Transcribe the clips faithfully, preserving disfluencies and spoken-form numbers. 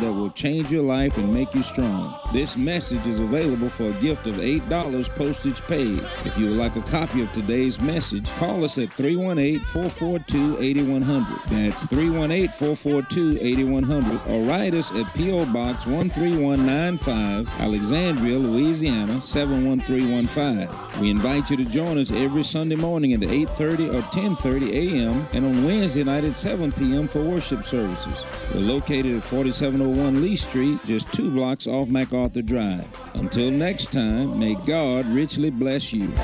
that will change your life and make you strong. This message is available for a gift of eight dollars postage paid. If you would like a copy of today's message, call us at three one eight, four four two, eight one zero zero. That's three one eight, four four two, eight one zero zero, or write us at P O Box one three one nine five, Alexandria, Louisiana seven one three one five. We invite you to join us every Sunday morning at eight thirty or ten thirty a.m. and on Wednesday night at seven p.m. for worship services. We're located at forty-seven oh one Lee Street, just two blocks off MacArthur Drive. Until next time, may God richly bless you.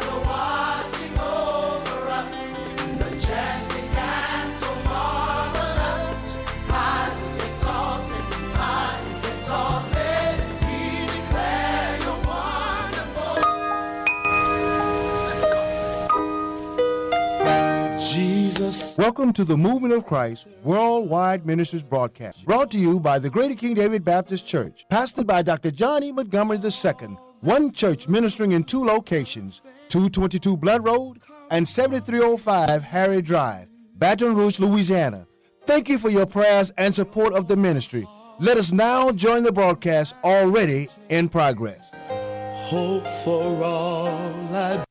Welcome to the Movement of Christ Worldwide Ministries broadcast, brought to you by the Greater King David Baptist Church, pastored by Doctor John E. Montgomery the Second, one church ministering in two locations, two twenty-two Blood Road and seventy-three oh five Harry Drive, Baton Rouge, Louisiana. Thank you for your prayers and support of the ministry. Let us now join the broadcast already in progress. Hope for all I...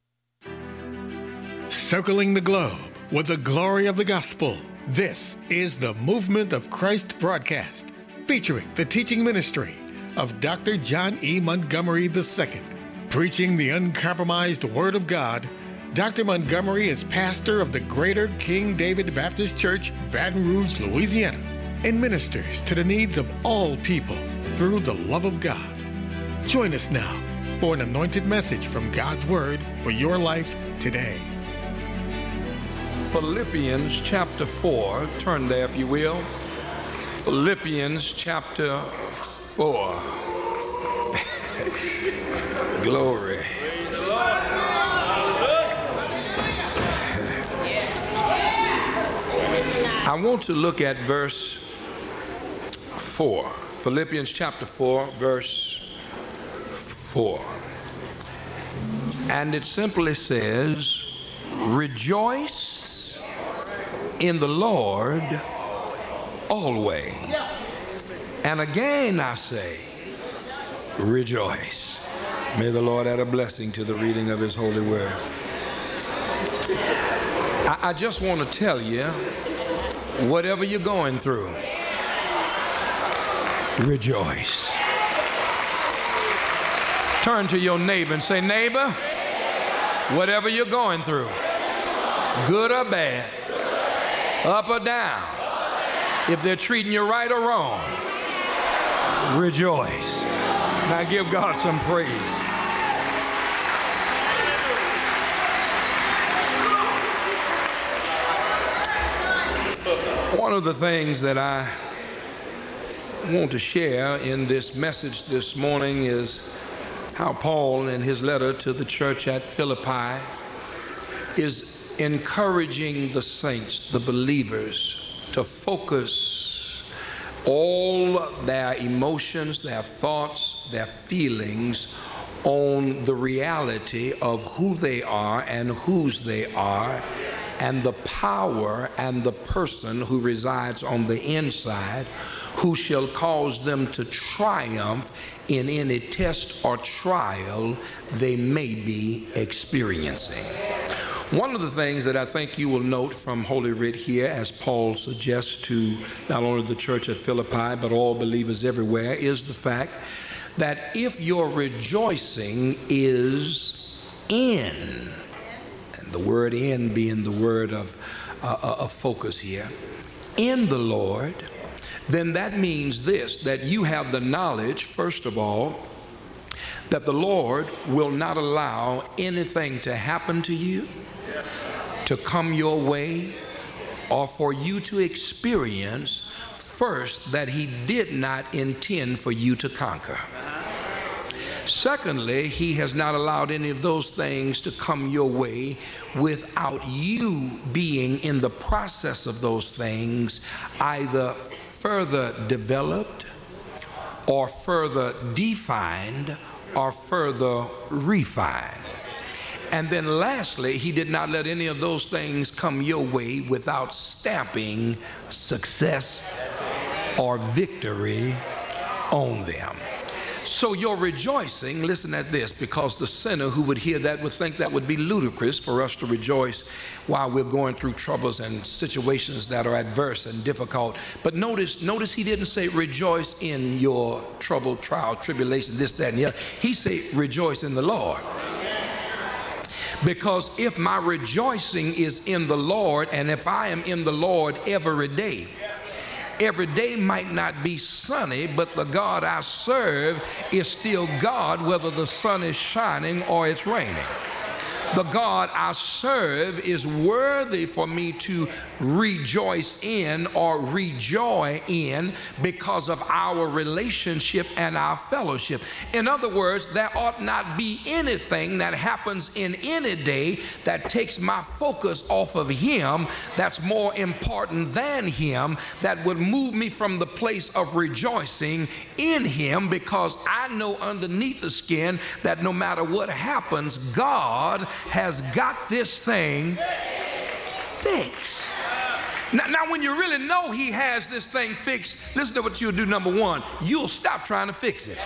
Circling the globe with the glory of the gospel. This is the Movement of Christ broadcast, featuring the teaching ministry of Doctor John E. Montgomery the Second. Preaching the uncompromised Word of God, Doctor Montgomery is pastor of the Greater King David Baptist Church, Baton Rouge, Louisiana, and ministers to the needs of all people through the love of God. Join us now for an anointed message from God's Word for your life today. Philippians chapter four, turn there if you will. Philippians chapter four. Glory. I want to look at verse four. Philippians chapter four, verse four. And it simply says, rejoice in the Lord always. And again I say, rejoice. May the Lord add a blessing to the reading of his holy word. I, I just want to tell you, whatever you're going through, rejoice. Turn to your neighbor and say, neighbor, whatever you're going through, good or bad, up or down, if they're treating you right or wrong, rejoice. Now give God some praise. One of the things that I want to share in this message this morning is how Paul, in his letter to the church at Philippi, is encouraging the saints, the believers, to focus all their emotions, their thoughts, their feelings on the reality of who they are and whose they are, and the power and the person who resides on the inside, who shall cause them to triumph in any test or trial they may be experiencing. One of the things that I think you will note from Holy Writ here, as Paul suggests to not only the church at Philippi, but all believers everywhere, is the fact that if your rejoicing is in, and the word in being the word of, uh, of focus here, in the Lord, then that means this, that you have the knowledge, first of all, that the Lord will not allow anything to happen to you, to come your way, or for you to experience first that he did not intend for you to conquer. Secondly, he has not allowed any of those things to come your way without you being in the process of those things either further developed or further defined or further refined. And then lastly, he did not let any of those things come your way without stamping success or victory on them. So your rejoicing, listen at this, because the sinner who would hear that would think that would be ludicrous for us to rejoice while we're going through troubles and situations that are adverse and difficult. But notice, notice he didn't say rejoice in your trouble, trial, tribulation, this, that, and the other. He said rejoice in the Lord. Because if my rejoicing is in the Lord, and if I am in the Lord every day, every day might not be sunny, but the God I serve is still God, whether the sun is shining or it's raining. The God I serve is worthy for me to rejoice in or rejoice in because of our relationship and our fellowship. In other words, there ought not be anything that happens in any day that takes my focus off of Him, that's more important than Him, that would move me from the place of rejoicing in Him, because I know underneath the skin that no matter what happens, God has got this thing fixed. Now, now, when you really know He has this thing fixed, listen to what you'll do. Number one, you'll stop trying to fix it.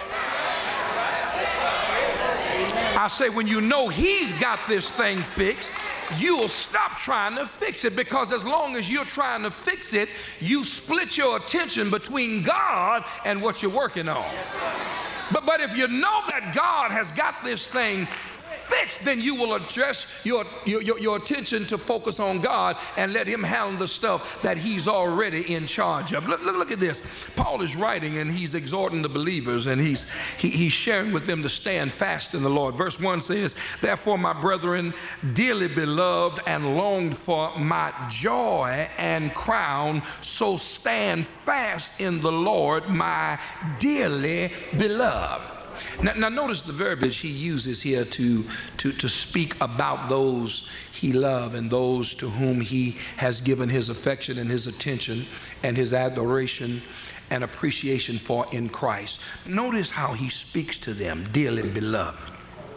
I say, when you know He's got this thing fixed, you'll stop trying to fix it, because as long as you're trying to fix it, you split your attention between God and what you're working on. But, but if you know that God has got this thing fixed, then you will adjust your, your, your, your attention to focus on God and let Him handle the stuff that He's already in charge of. Look, look, look at this. Paul is writing and he's exhorting the believers, and he's, he, he's sharing with them to stand fast in the Lord. Verse one says, therefore, my brethren, dearly beloved and longed for, my joy and crown, so stand fast in the Lord, my dearly beloved. Now, now notice the verbiage he uses here to, to, to speak about those he loves and those to whom he has given his affection and his attention and his adoration and appreciation for in Christ. Notice how he speaks to them, dearly beloved,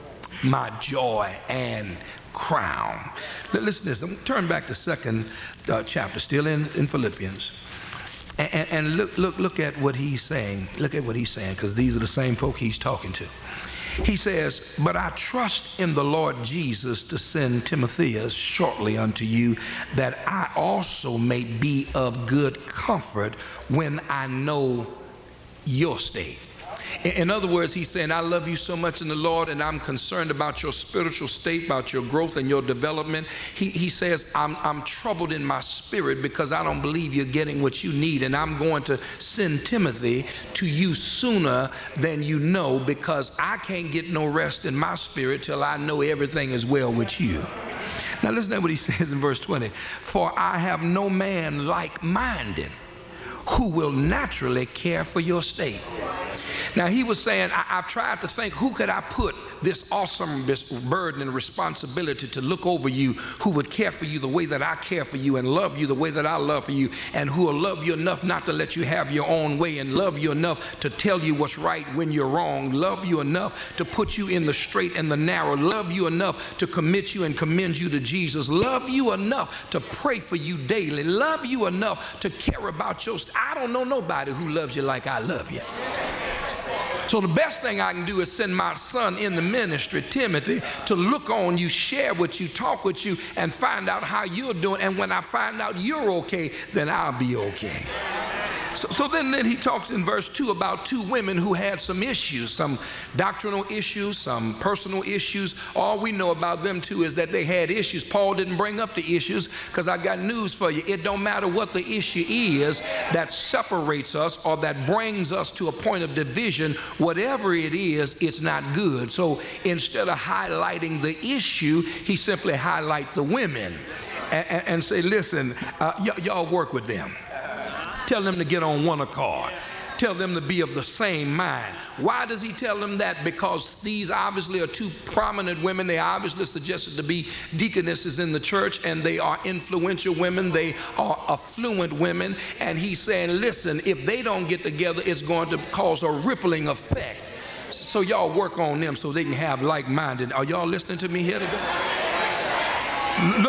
my joy and crown. Listen to this. I'm turn back to second uh, chapter, still in, in Philippians. And, and look, look, look at what he's saying. Look at what he's saying, because these are the same folk he's talking to. He says, but I trust in the Lord Jesus to send Timotheus shortly unto you, that I also may be of good comfort when I know your state. In other words, he's saying, I love you so much in the Lord, and I'm concerned about your spiritual state, about your growth and your development. He, he says, I'm, I'm troubled in my spirit because I don't believe you're getting what you need, and I'm going to send Timothy to you sooner than you know, because I can't get no rest in my spirit till I know everything is well with you. Now listen to what he says in verse twenty. For I have no man like-minded who will naturally care for your state. Now he was saying, I, I've tried to think, who could I put this awesome this burden and responsibility to look over you, who would care for you the way that I care for you and love you the way that I love for you, and who will love you enough not to let you have your own way, and love you enough to tell you what's right when you're wrong, love you enough to put you in the straight and the narrow, love you enough to commit you and commend you to Jesus, love you enough to pray for you daily, love you enough to care about your st- I don't know nobody who loves you like I love you. So the best thing I can do is send my son in the ministry, Timothy, to look on you, share with you, talk with you, and find out how you're doing. And when I find out you're okay, then I'll be okay. So, so then, then he talks in verse two about two women who had some issues, some doctrinal issues, some personal issues. All we know about them two is that they had issues. Paul didn't bring up the issues, because I got news for you. It don't matter what the issue is that separates us or that brings us to a point of division. Whatever it is, it's not good. So instead of highlighting the issue, he simply highlights the women and, and, and say, listen, uh, y- y'all work with them. Tell them to get on one accord. Tell them to be of the same mind. Why does he tell them that? Because these obviously are two prominent women. They obviously suggested to be deaconesses in the church, and they are influential women. They are affluent women. And he's saying, listen, if they don't get together, it's going to cause a rippling effect. So y'all work on them so they can have like-minded. Are y'all listening to me here today? Look,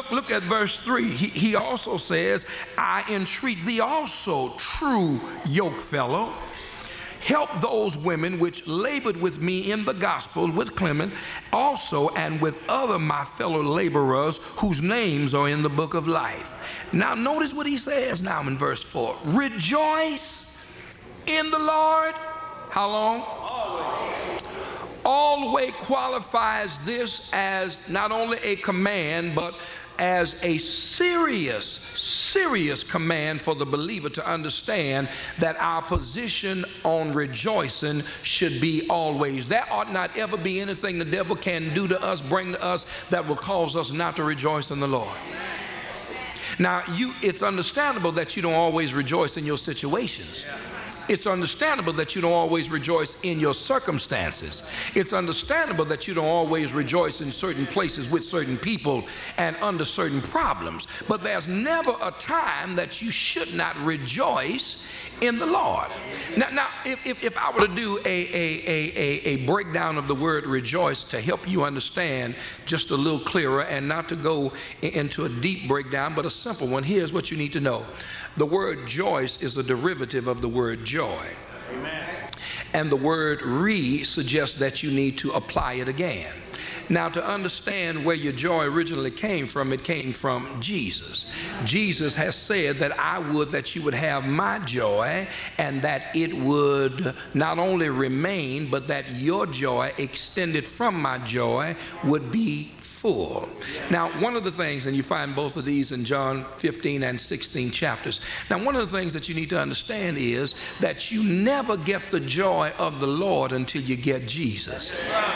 look, look at verse three. He, he also says, I entreat thee also, true yokefellow, help those women which labored with me in the gospel, with Clement also, and with other my fellow laborers whose names are in the book of life. Now notice what he says now in verse four. Rejoice in the Lord. How long? Always. Always qualifies this as not only a command, but as a serious, serious command for the believer to understand that our position on rejoicing should be always. There ought not ever be anything the devil can do to us, bring to us, that will cause us not to rejoice in the Lord. Now, you, it's understandable that you don't always rejoice in your situations. It's understandable that you don't always rejoice in your circumstances. It's understandable that you don't always rejoice in certain places with certain people and under certain problems. But there's never a time that you should not rejoice in the Lord. Now, now if, if, if I were to do a, a, a, a breakdown of the word rejoice to help you understand just a little clearer, and not to go into a deep breakdown, but a simple one, here's what you need to know. The word joyce is a derivative of the word joy. Amen. And the word re suggests that you need to apply it again. Now, to understand where your joy originally came from, it came from Jesus. Jesus has said that I would that you would have my joy, and that it would not only remain, but that your joy extended from my joy would be full. Now, one of the things, and you find both of these in John fifteen and sixteen chapters. Now, one of the things that you need to understand is that you never get the joy of the Lord until you get Jesus.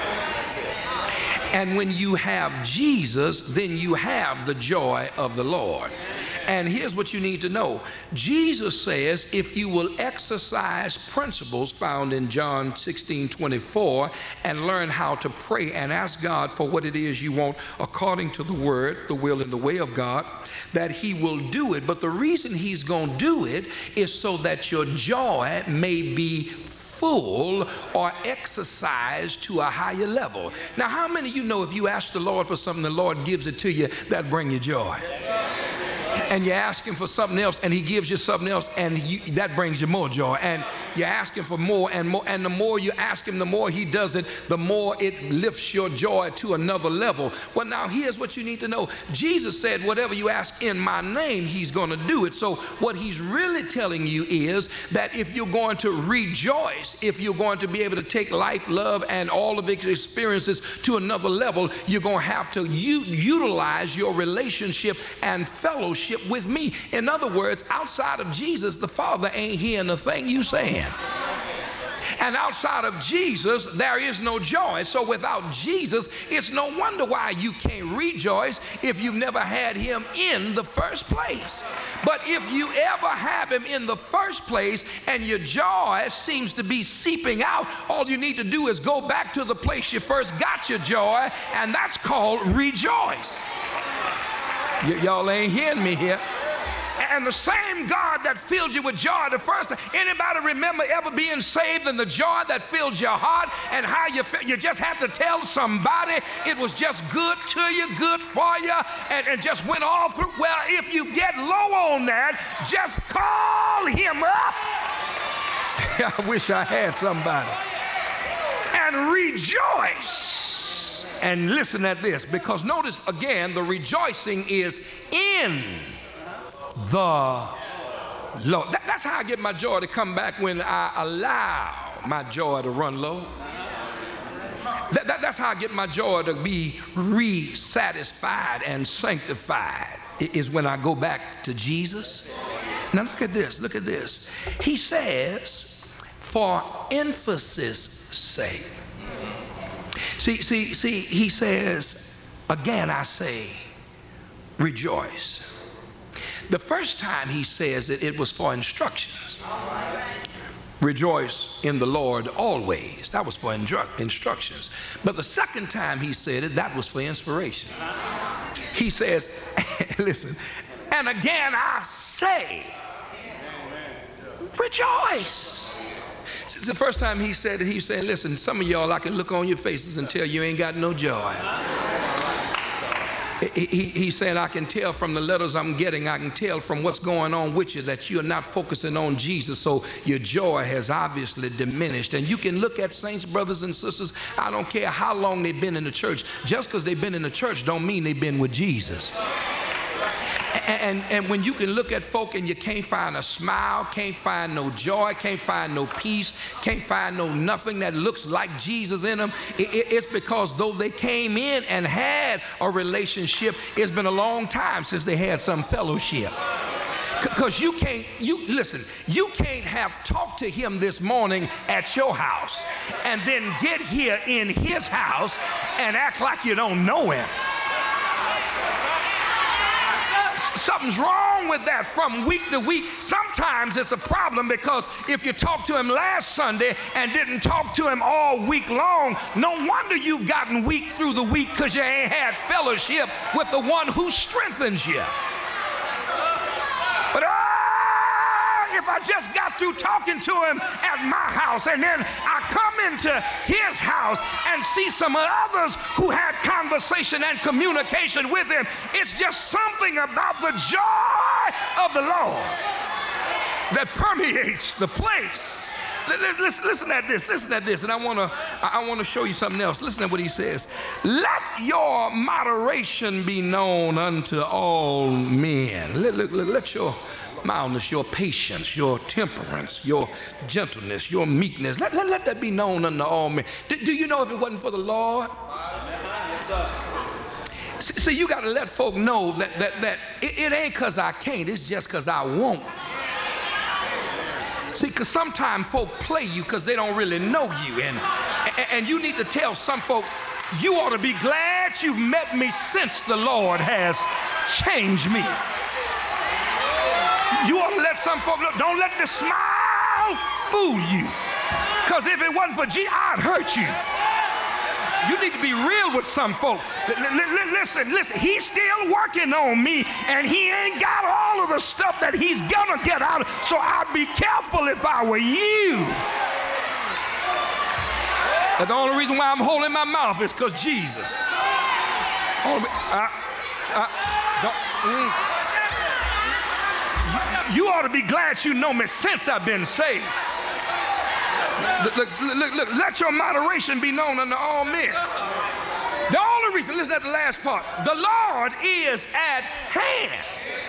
And when you have Jesus, then you have the joy of the Lord. And here's what you need to know. Jesus says, if you will exercise principles found in John sixteen twenty-four and learn how to pray and ask God for what it is you want according to the word, the will, and the way of God, that he will do it. But the reason he's going to do it is so that your joy may be full or exercised to a higher level. Now, how many of you know if you ask the Lord for something, the Lord gives it to you, that bring you joy? And you ask him for something else and he gives you something else, and you, that brings you more joy. And you ask him for more and more, and the more you ask him, the more he does it, the more it lifts your joy to another level. Well, now here's what you need to know. Jesus said, whatever you ask in my name, he's going to do it. So what he's really telling you is that if you're going to rejoice, if you're going to be able to take life, love, and all of its experiences to another level, you're going to have to u- utilize your relationship and fellowship with me. In other words, outside of Jesus, the Father ain't hearing a thing you saying. And outside of Jesus, there is no joy. So without Jesus, it's no wonder why you can't rejoice if you've never had him in the first place. But if you ever have him in the first place and your joy seems to be seeping out, all you need to do is go back to the place you first got your joy, and that's called rejoice. Y- y'all ain't hearing me here. And the same God that filled you with joy the first time. Anybody remember ever being saved and the joy that filled your heart, and how you felt? You just had to tell somebody it was just good to you, good for you, and, and just went all through. Well, if you get low on that, just call him up. I wish I had somebody. And rejoice. And listen at this, because notice again, the rejoicing is in the Lord. That, that's how I get my joy to come back, when I allow my joy to run low. That, that, that's how I get my joy to be re-satisfied and sanctified, is when I go back to Jesus. Now look at this, look at this. He says, for emphasis' sake. See, see, see, he says, again I say, rejoice. The first time he says it, it was for instructions. Rejoice in the Lord always. That was for instru- instructions. But the second time he said it, that was for inspiration. He says, listen, and again I say, rejoice. Since the first time he said it, he said, listen, some of y'all, I can look on your faces and tell you ain't got no joy. He, he, he said, I can tell from the letters I'm getting, I can tell from what's going on with you that you're not focusing on Jesus, so your joy has obviously diminished. And you can look at saints, brothers and sisters, I don't care how long they've been in the church. Just because they've been in the church don't mean they've been with Jesus. And, and when you can look at folk and you can't find a smile, can't find no joy, can't find no peace, can't find no nothing that looks like Jesus in them, it, it, it's because though they came in and had a relationship, it's been a long time since they had some fellowship. Because you can't, you listen, you can't have talked to him this morning at your house and then get here in his house and act like you don't know him. Something's wrong with that from week to week. Sometimes it's a problem because if you talked to him last Sunday and didn't talk to him all week long, no wonder you've gotten weak through the week because you ain't had fellowship with the one who strengthens you. But oh, if I just got through talking to him at my house and then I come into his house and see some others who had conversation and communication with him, it's just something about the joy of the Lord that permeates the place. Listen, listen at this, listen at this, and I want to I want to show you something else. Listen to what he says. Let your moderation be known unto all men. Let, let, let your mildness, your patience, your temperance, your gentleness, your meekness, let, let, let that be known unto all men. Do, do you know if it wasn't for the Lord? See, see you got to let folk know that, that, that it, it ain't because I can't, it's just because I won't. See, because sometimes folk play you because they don't really know you. And, and, and you need to tell some folk, you ought to be glad you've met me since the Lord has changed me. You ought to let some folk look. Don't let the smile fool you. Because if it wasn't for G, I'd hurt you. You need to be real with some folk. L- l- l- listen, listen, he's still working on me, and he ain't got all of the stuff that he's gonna get out of, so I'd be careful if I were you. But the only reason why I'm holding my mouth is because Jesus. Only, uh, uh, don't, mm. you, you ought to be glad you know me since I've been saved. Look, look, look, look, let your moderation be known unto all men. The only reason, listen at the last part, the Lord is at hand.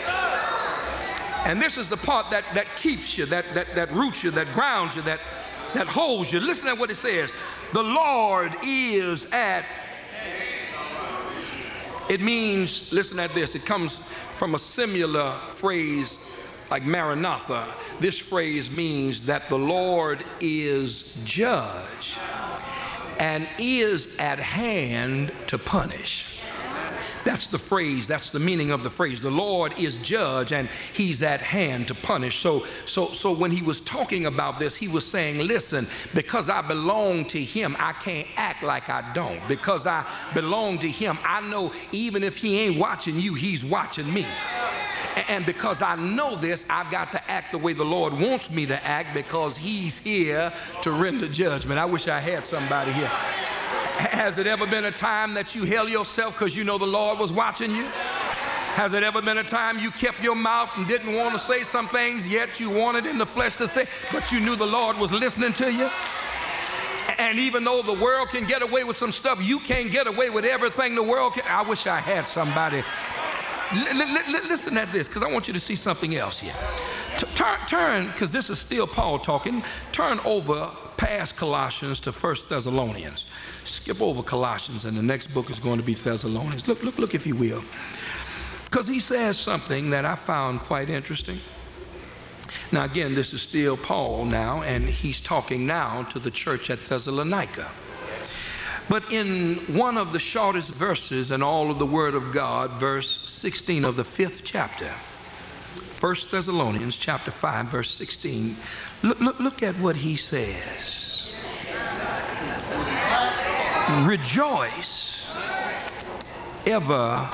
And this is the part that, that keeps you, that, that, that roots you, that grounds you, that, that holds you. Listen to what it says. The Lord is at hand. It means, listen at this, it comes from a similar phrase like Maranatha. This phrase means that the Lord is judge and is at hand to punish. That's the phrase, that's the meaning of the phrase. The Lord is judge and he's at hand to punish. So, so, so when he was talking about this, he was saying, listen, because I belong to him, I can't act like I don't. Because I belong to him, I know even if he ain't watching you, he's watching me. And because I know this, I've got to act the way the Lord wants me to act because he's here to render judgment. I wish I had somebody here. Has it ever been a time that you held yourself because you know the Lord was watching you? Has it ever been a time you kept your mouth and didn't want to say some things, yet you wanted in the flesh to say, but you knew the Lord was listening to you? And even though the world can get away with some stuff, you can't get away with everything the world can. I wish I had somebody. L- l- l- listen at this, because I want you to see something else here. T- turn, turn, because this is still Paul talking, turn over past Colossians to First Thessalonians. Skip over Colossians, and the next book is going to be Thessalonians. Look, look, look, if you will. Because he says something that I found quite interesting. Now, again, this is still Paul now, and he's talking now to the church at Thessalonica. But in one of the shortest verses in all of the Word of God, verse sixteen of the fifth chapter, First Thessalonians chapter five, verse sixteen, look, look, look at what he says. Rejoice evermore.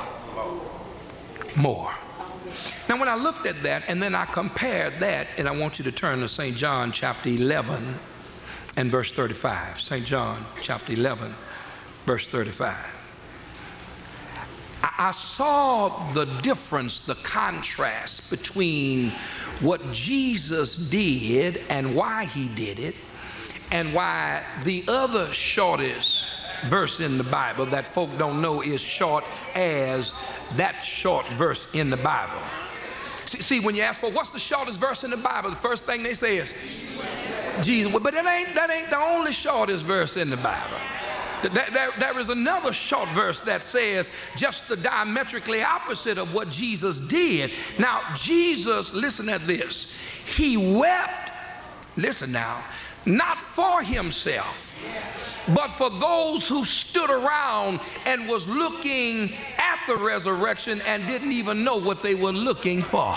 Now, when I looked at that and then I compared that, and I want you to turn to Saint John chapter eleven and verse thirty-five. Saint John chapter eleven, verse thirty-five. I saw the difference, the contrast between what Jesus did and why he did it, and why the other shortest verse in the Bible that folk don't know is short as that short verse in the Bible. See, see, when you ask for what's the shortest verse in the Bible, the first thing they say is Jesus. But that ain't, that ain't the only shortest verse in the Bible. There, there, there is another short verse that says just the diametrically opposite of what Jesus did. Now, Jesus, listen at this. He wept, listen now, not for himself, but for those who stood around and was looking at the resurrection and didn't even know what they were looking for.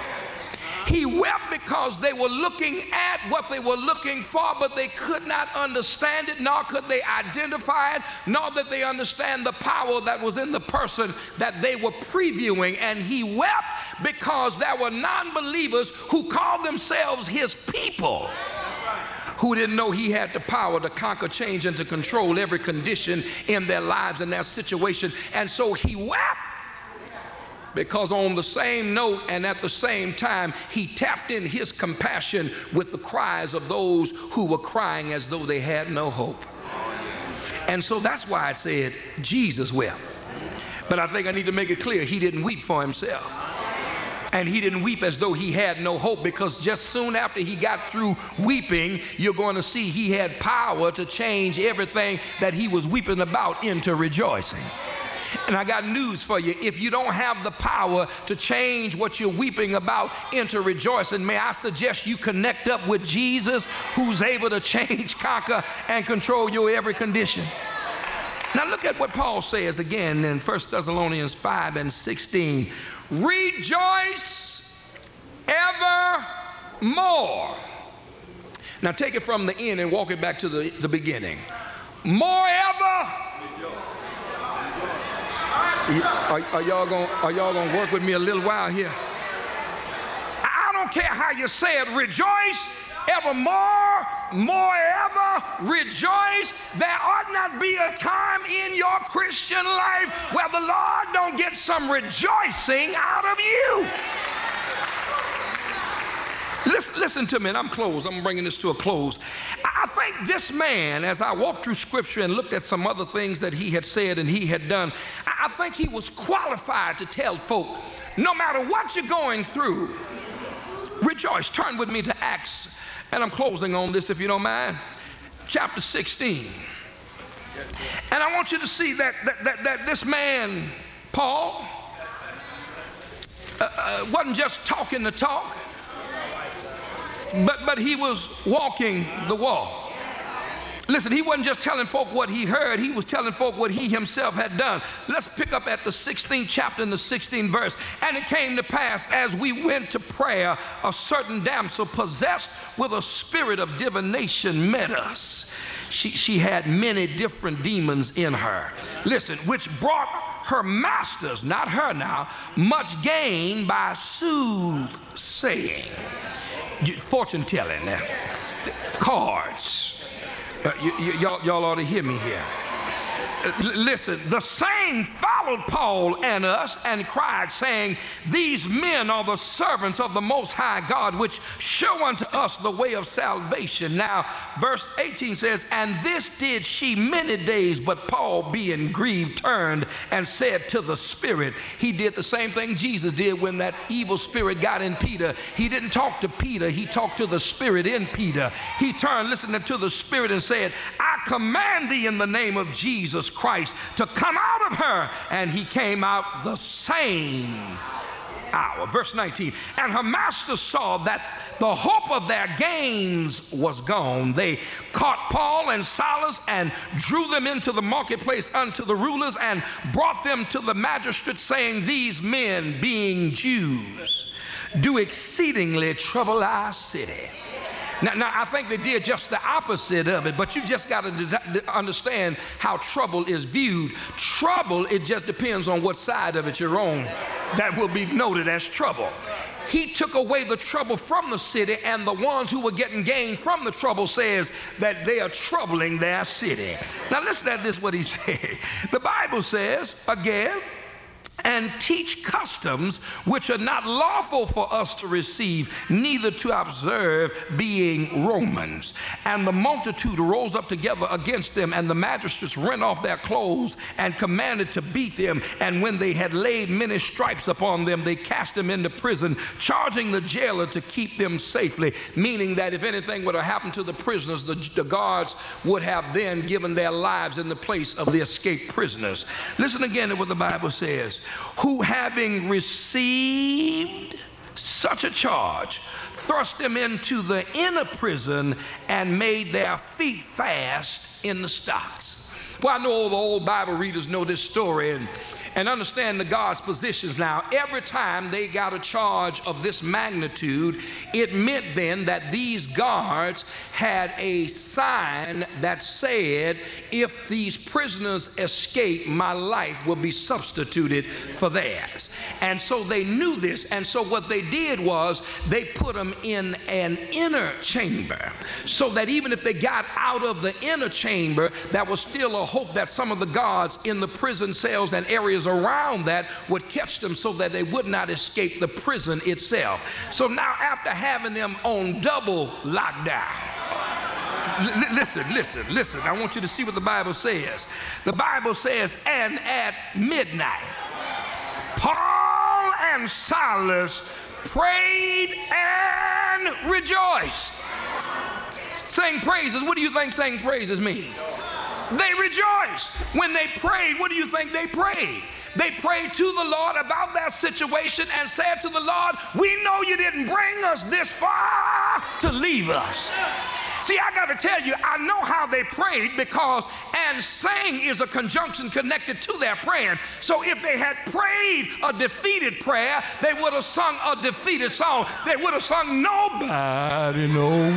He wept because they were looking at what they were looking for, but they could not understand it, nor could they identify it, nor did they understand the power that was in the person that they were previewing. And he wept because there were non-believers who called themselves his people, who didn't know he had the power to conquer, change, and to control every condition in their lives and their situation. And so he wept because on the same note and at the same time, he tapped in his compassion with the cries of those who were crying as though they had no hope. And so that's why I said Jesus wept. But I think I need to make it clear, he didn't weep for himself. And he didn't weep as though he had no hope, because just soon after he got through weeping, you're going to see he had power to change everything that he was weeping about into rejoicing. And I got news for you. If you don't have the power to change what you're weeping about into rejoicing, may I suggest you connect up with Jesus, who's able to change, conquer, and control your every condition. Now look at what Paul says again in First Thessalonians five and sixteen. Rejoice evermore. Now take it from the end and walk it back to the, the beginning. Moreover. Are, are y'all gonna, are y'all gonna work with me a little while here? I don't care how you say it. Rejoice evermore, moreover, rejoice. There ought not be a time in your Christian life where the Lord don't get some rejoicing out of you. Listen, listen to me, and I'm closed. I'm bringing this to a close. I think this man, as I walked through Scripture and looked at some other things that he had said and he had done, I think he was qualified to tell folk, no matter what you're going through, rejoice. Turn with me to Acts, and I'm closing on this if you don't mind. Chapter sixteen. And I want you to see that, that, that, that this man, Paul, uh, uh, wasn't just talking the talk, But, but he was walking the walk. Listen, he wasn't just telling folk what he heard, he was telling folk what he himself had done. Let's pick up at the sixteenth chapter and the sixteenth verse. And it came to pass, as we went to prayer, a certain damsel possessed with a spirit of divination met us. She, she had many different demons in her. Listen, which brought her masters, not her now, much gain by soothsaying. Fortune telling, cards. Uh, y- y- y'all, y'all ought to hear me here. Uh, l- listen, the same followed Paul and us and cried, saying, these men are the servants of the Most High God, which show unto us the way of salvation. Now, verse eighteen says, and this did she many days, but Paul, being grieved, turned and said to the spirit. He did the same thing Jesus did when that evil spirit got in Peter. He didn't talk to Peter, he talked to the spirit in Peter. He turned, listened to the spirit and said, I command thee in the name of Jesus Christ to come out of her. And he came out the same hour. Verse nineteen, and her master saw that the hope of their gains was gone. They caught Paul and Silas and drew them into the marketplace unto the rulers and brought them to the magistrates, saying, these men, being Jews, do exceedingly trouble our city. Now, now, I think they did just the opposite of it, but you just got to understand how trouble is viewed. Trouble, it just depends on what side of it you're on. That will be noted as trouble. He took away the trouble from the city, and the ones who were getting gain from the trouble says that they are troubling their city. Now listen to this, what he said. The Bible says, again, and teach customs which are not lawful for us to receive, neither to observe, being Romans. And the multitude rose up together against them, and the magistrates rent off their clothes and commanded to beat them. And when they had laid many stripes upon them, they cast them into prison, charging the jailer to keep them safely, meaning that if anything would have happened to the prisoners, the, the guards would have then given their lives in the place of the escaped prisoners. Listen again to what the Bible says. Who, having received such a charge, thrust them into the inner prison and made their feet fast in the stocks. Well, I know all the old Bible readers know this story and, and understand the guards' positions now. Every time they got a charge of this magnitude, it meant then that these guards had a sign that said, if these prisoners escape, my life will be substituted for theirs. And so they knew this, and so what they did was they put them in an inner chamber, so that even if they got out of the inner chamber, there was still a hope that some of the guards in the prison cells and areas around that would catch them, so that they would not escape the prison itself. So now, after having them on double lockdown, L- listen, listen, listen, I want you to see what the Bible says. The Bible says, and at midnight, Paul and Silas prayed and rejoiced. Saying praises, what do you think saying praises mean? They rejoiced. When they prayed, what do you think they prayed? They prayed to the Lord about their situation and said to the Lord, we know you didn't bring us this far to leave us. See, I got to tell you, I know how they prayed, because and sang is a conjunction connected to their praying. So if they had prayed a defeated prayer, they would have sung a defeated song. They would have sung, nobody knows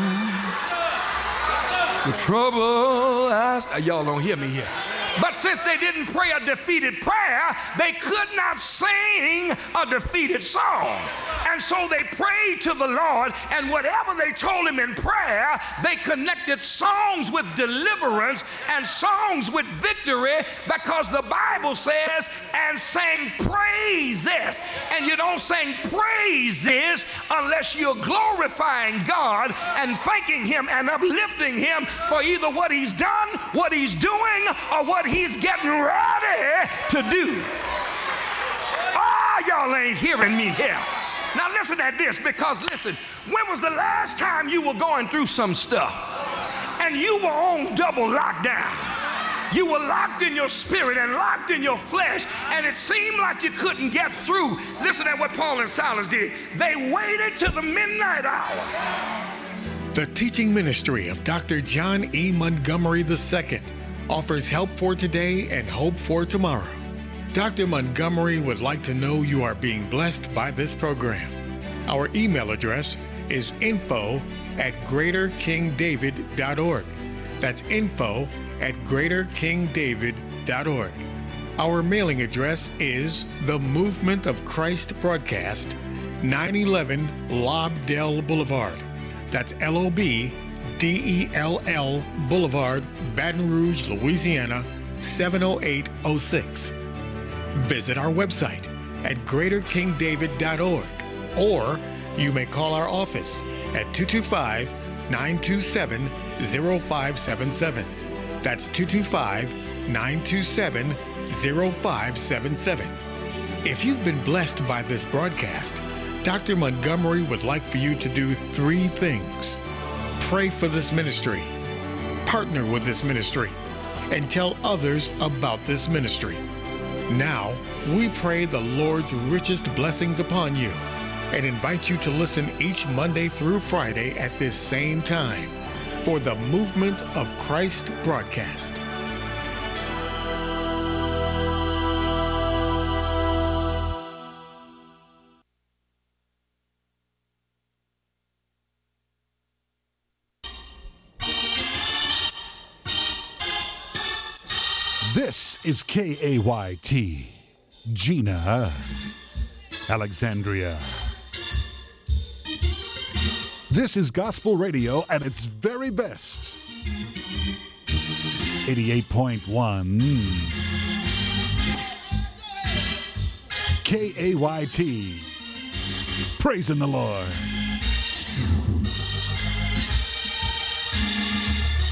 the trouble. I, y'all don't hear me here. But since they didn't pray a defeated prayer, they could not sing a defeated song. And so they prayed to the Lord, and whatever they told him in prayer, they connected songs with deliverance and songs with victory, because the Bible says, and sang praises. And you don't sing praises unless you're glorifying God and thanking him and uplifting him for either what he's done, what he's doing, or what he's getting ready to do. Oh, y'all ain't hearing me here. Now listen at this, because listen, when was the last time you were going through some stuff and you were on double lockdown? You were locked in your spirit and locked in your flesh, and it seemed like you couldn't get through. Listen at what Paul and Silas did. They waited till the midnight hour. The teaching ministry of Doctor John E. Montgomery the Second offers help for today and hope for tomorrow. Doctor Montgomery would like to know you are being blessed by this program. Our email address is info at greater king david dot org. That's info at greater king david dot org. Our mailing address is The Movement of Christ Broadcast, nine eleven Lobdell Boulevard. That's L O B D E L L Boulevard, Baton Rouge, Louisiana, seven oh eight oh six. Visit our website at greater king david dot org, or you may call our office at two two five, nine two seven, zero five seven seven. That's two two five, nine two seven, zero five seven seven. If you've been blessed by this broadcast, Doctor Montgomery would like for you to do three things. Pray for this ministry, partner with this ministry, and tell others about this ministry. Now, we pray the Lord's richest blessings upon you and invite you to listen each Monday through Friday at this same time for the Movement of Christ broadcast. This is K A Y T, Gina, Alexandria. This is gospel radio at its very best. eighty-eight point one. K A Y T. Praising the Lord.